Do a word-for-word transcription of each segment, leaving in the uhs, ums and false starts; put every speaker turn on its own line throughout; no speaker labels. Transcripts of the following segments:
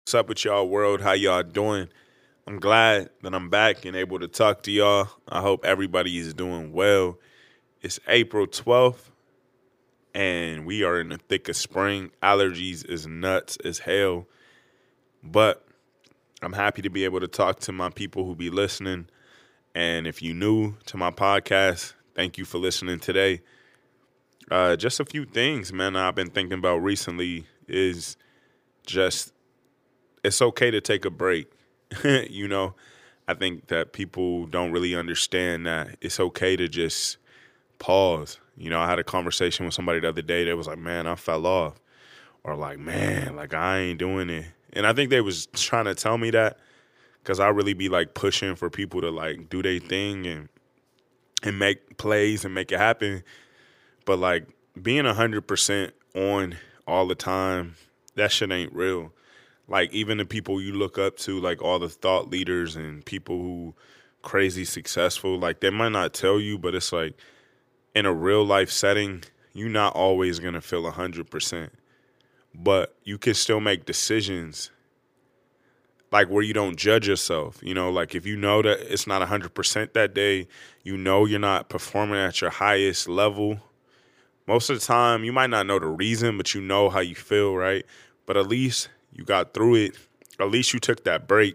What's up with y'all world? How y'all doing? I'm glad that I'm back and able to talk to y'all. I hope everybody is doing well. It's April twelfth and we are in the thick of spring. Allergies is nuts as hell. But I'm happy to be able to talk to my people who be listening. And if you new to my podcast, thank you for listening today. Uh, just a few things, man, I've been thinking about recently is just it's okay to take a break. You know, I think that people don't really understand that it's okay to just pause. You know, I had a conversation with somebody the other day that was like, man, I fell off. Or like, man, like I ain't doing it. And I think they was trying to tell me that because I really be like pushing for people to like do their thing and and make plays and make it happen. But like being one hundred percent on all the time, that shit ain't real. Like even the people you look up to, like all the thought leaders and people who crazy successful, like they might not tell you, but it's like in a real life setting, you're not always going to feel one hundred percent. But you can still make decisions like where you don't judge yourself. You know, like if you know that it's not one hundred percent that day, you know you're not performing at your highest level. Most of the time, you might not know the reason, but you know how you feel, right? But at least you got through it. At least you took that break.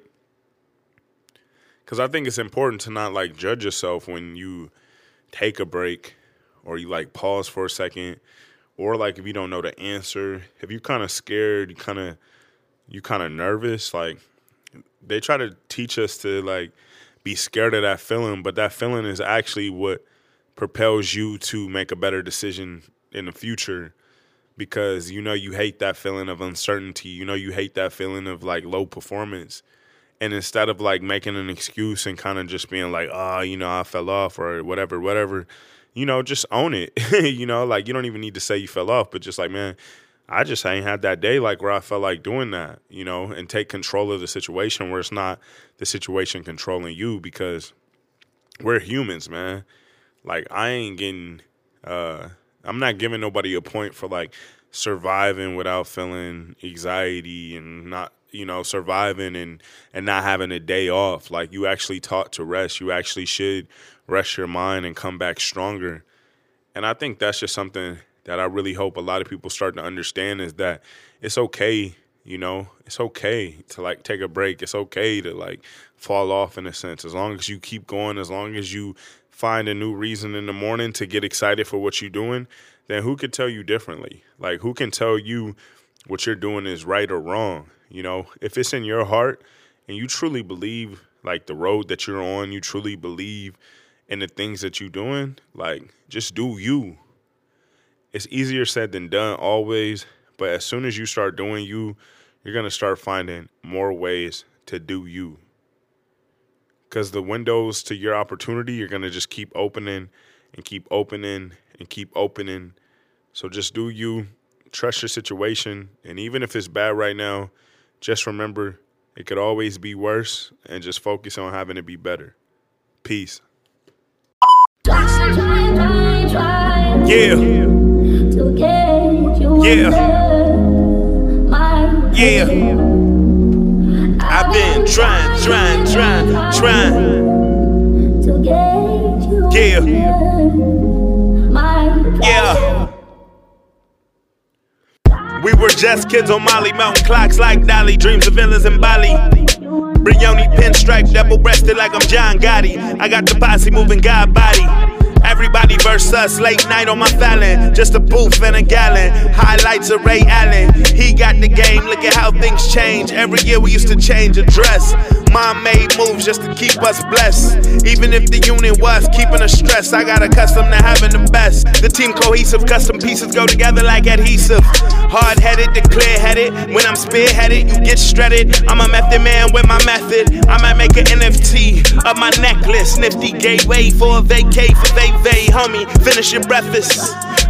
Because I think it's important to not, like, judge yourself when you take a break or you, like, pause for a second. Or, like, if you don't know the answer, if you're kind of scared, you kind of you kind of nervous, like, they try to teach us to, like, be scared of that feeling. But that feeling is actually what propels you to make a better decision in the future. Because, you know, you hate that feeling of uncertainty. You know, you hate that feeling of, like, low performance. And instead of, like, making an excuse and kind of just being like, oh, you know, I fell off or whatever, whatever, you know, just own it. You know, like, you don't even need to say you fell off, but just like, man, I just ain't had that day, like, where I felt like doing that, you know, and take control of the situation where it's not the situation controlling you because we're humans, man. Like, I ain't getting uh, – I'm not giving nobody a point for, like, surviving without feeling anxiety and not, you know, surviving and, and not having a day off. Like, you actually taught to rest. You actually should rest your mind and come back stronger. And I think that's just something that I really hope a lot of people start to understand is that it's okay, you know, it's okay to, like, take a break. It's okay to, like, fall off in a sense. As long as you keep going, as long as you find a new reason in the morning to get excited for what you're doing, then who can tell you differently? Like, who can tell you what you're doing is right or wrong? You know, if it's in your heart and you truly believe, like, the road that you're on, you truly believe in the things that you're doing, like, just do you. It's easier said than done always, but as soon as you start doing you, you're going to start finding more ways to do you. Because the windows to your opportunity, you're going to just keep opening and keep opening and keep opening. So just do you, trust your situation. And even if it's bad right now, just remember it could always be worse and just focus on having it be better. Peace. Yeah. Yeah. Yeah. I've been trying, trying, trying, trying to get you. Yeah. Yeah. We were just kids on Molly, mountain clocks like Dolly, dreams of villas in Bali. Brioni pinstripe, double-breasted like I'm John Gotti. I got the posse moving God body. Everybody versus us, late night on my Fallon. Just a booth and a gallon. Highlights of Ray Allen. He got the game, look at how things change. Every year we used to change a dress. Mom made moves just to keep us blessed. Even if the unit was keeping us stressed, I got accustomed to having the best. The team cohesive, custom pieces go together like adhesive. Hard-headed to clear-headed. When I'm spearheaded, you get shredded. I'm a method man with my method. I might make an N F T of my necklace. Nifty gateway for a vacay for vay vay. Homie, finish your breakfast.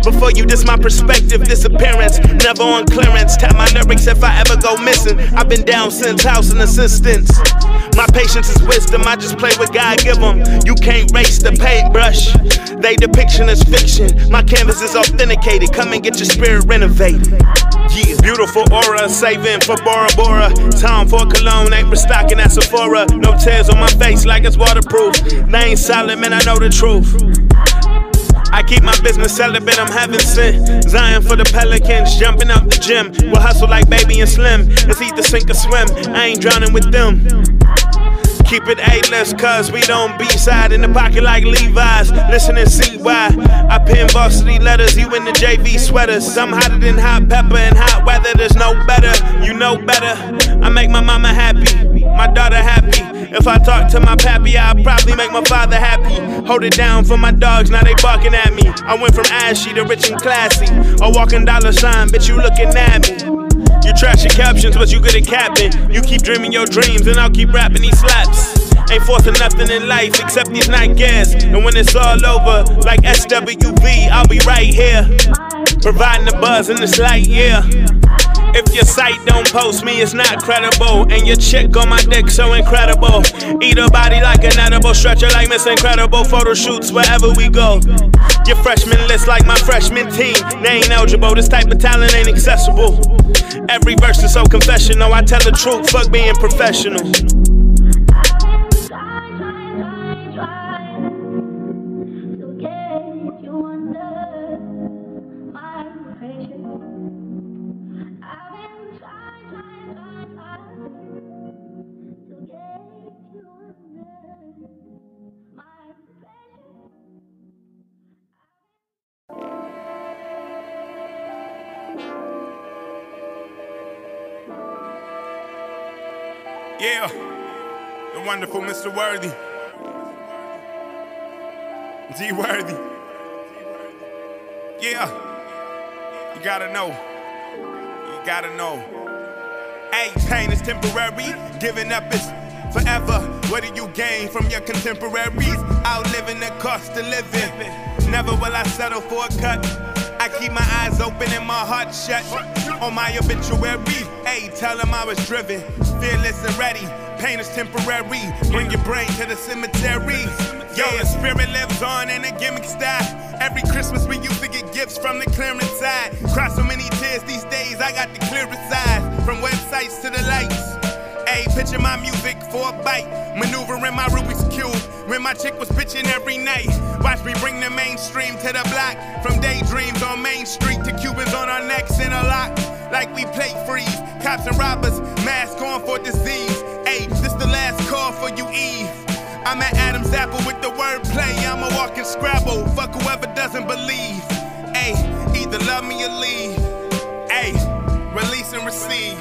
Before you diss my perspective, disappearance, never on clearance. Tap my lyrics if I ever go missing. I've been down since house and assistance. My patience is wisdom, I just play what God give them. You can't race the paintbrush. They depiction is fiction. My canvas is authenticated. Come and get your spirit renovated. Yeah. Beautiful aura, saving for Bora Bora. Time for cologne, ain't restocking at Sephora. No tears on my face like it's waterproof. They ain't solid, man, I know the truth. I keep my business celibate, I'm heaven sent. Zion for the Pelicans, jumping up the gym. We'll hustle like Baby and Slim. It's either sink or swim, I ain't drowning with them. Keep it A-list, cause we don't B-side in the pocket like Levi's. Listen and see why I pin varsity letters, you in the J V sweaters. I'm hotter than hot pepper in hot weather, there's no better, you know better. I make my mama happy, my daughter happy. If I talk to my pappy, I'll probably make my father happy. Hold it down for my dogs, now they barking at me. I went from ashy to rich and classy. A walking dollar sign, bitch, you looking at me. You trash your captions, but you good at capping. You keep dreaming your dreams, and I'll keep rapping these slaps. Ain't forcing nothing in life except these nightmares. And when it's all over, like S W V, I'll be right here, providing the buzz in this light, yeah. If your site don't post me, it's not credible. And your chick on my dick so incredible. Eat her body like an edible, stretch her like Miss Incredible. Photo shoots wherever we go. Your freshman list like my freshman team. They ain't eligible, this type of talent ain't accessible. Every verse is so confessional, I tell the truth, fuck being professional.
Yeah, the wonderful Mister Worthy, G Worthy. Yeah, you gotta know, you gotta know. Hey, pain is temporary, giving up is forever. What do you gain from your contemporaries? Outliving the cost of living. Never will I settle for a cut. I keep my eyes open and my heart shut. On my obituary, hey, tell them I was driven, fearless and ready. Pain is temporary, bring your brain to the cemetery. Yo, the spirit lives on in a gimmick style. Every Christmas we used to get gifts from the clearance side. Cry so many tears these days, I got the clearest eyes. From websites to the lights. Ayy, picture my music for a bite. Maneuvering my Rubik's Cube when my chick was bitching every night. Watch me bring the mainstream to the block. From daydreams on Main Street to Cubans on our necks in a lock. Like we plate freeze. Cops and robbers, mask on for disease. Ayy, this the last call for you, Eve. I'm at Adam's Apple with the wordplay. I'm a walking Scrabble. Fuck whoever doesn't believe. Ayy, either love me or leave. Ayy, release and receive.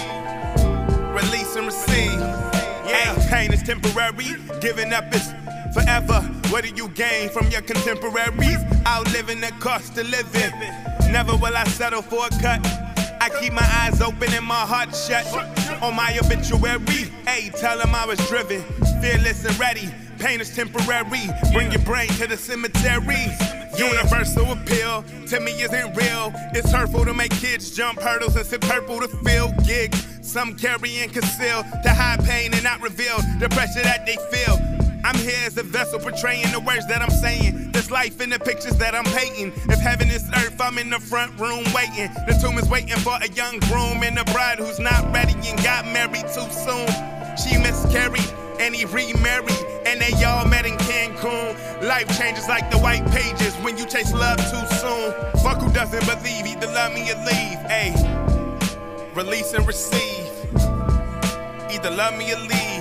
Release and receive. Yeah, pain is temporary, giving up is forever. What do you gain from your contemporaries? Outliving the cost of living. Never will I settle for a cut. I keep my eyes open and my heart shut. On my obituary, hey, tell them I was driven, fearless and ready. Pain is temporary, bring your brain to the cemetery. Universal appeal to me isn't real. It's hurtful to make kids jump hurdles and sip purple to feel gigs. Some carry and conceal to hide pain and not reveal the pressure that they feel. I'm here as a vessel portraying the words that I'm saying. There's life in the pictures that I'm painting. If heaven is earth, I'm in the front room waiting. The tomb is waiting for a young groom and a bride who's not ready and got married too soon. She miscarried and he remarried, and they all met in Cancun. Life changes like the white pages when you chase love too soon. Fuck who doesn't believe, either love me or leave. Ayy, release and receive. Either love me or leave.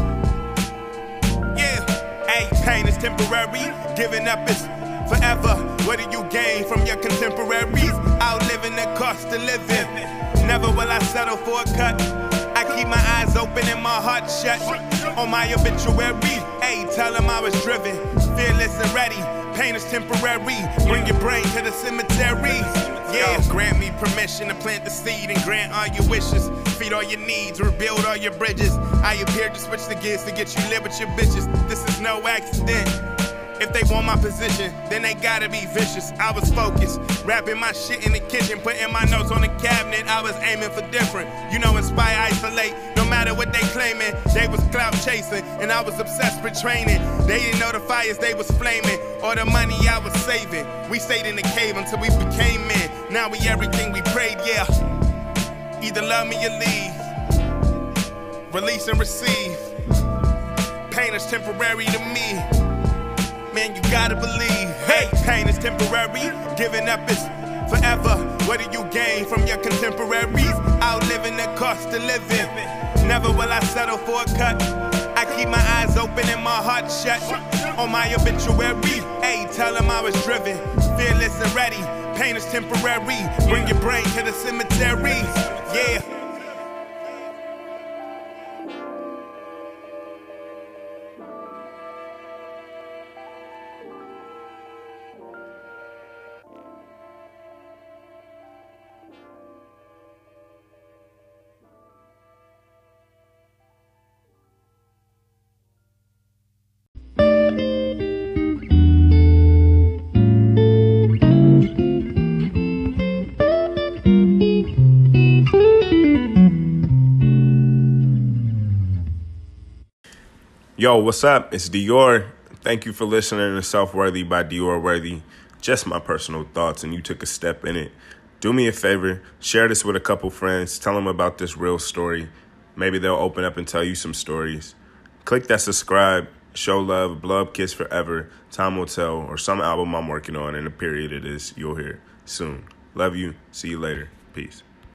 Yeah, ayy, pain is temporary, giving up is forever. What do you gain from your contemporaries? Outliving the cost of living. Never will I settle for a cut. I keep my eyes open and my heart shut. On my obituary, hey, tell them I was driven, fearless and ready. Pain is temporary, bring your brain to the cemetery. Yeah, grant me permission to plant the seed and grant all your wishes. Feed all your needs, rebuild all your bridges. I appear to switch the gears to get you live with your bitches. This is no accident.
If they want my position, then they gotta be vicious. I was focused, rapping my shit in the kitchen, putting my notes on the cabinet. I was aiming for different. You know, inspire, isolate. No matter what they claiming, they was clout chasing, and I was obsessed with training. They didn't know the fires they was flaming, or the money I was saving. We stayed in the cave until we became men. Now we everything we prayed, yeah. Either love me or leave. Release and receive. Pain is temporary to me. Man, you gotta believe. Hey, pain is temporary. Giving up is forever. What do you gain from your contemporaries? Outliving the cost of living. Never will I settle for a cut. I keep my eyes open and my heart shut. On my obituary, hey, tell them I was driven, fearless and ready. Pain is temporary. Bring your brain to the cemetery. Yeah.
Yo, what's up? It's Dior. Thank you for listening to Self-Worthy by Dior Worthy. Just my personal thoughts, and you took a step in it. Do me a favor, share this with a couple friends. Tell them about this real story. Maybe they'll open up and tell you some stories. Click that subscribe, show love, blow up Kiss Forever, Time Will Tell, or some album I'm working on in the period it is. You'll hear soon. Love you. See you later. Peace.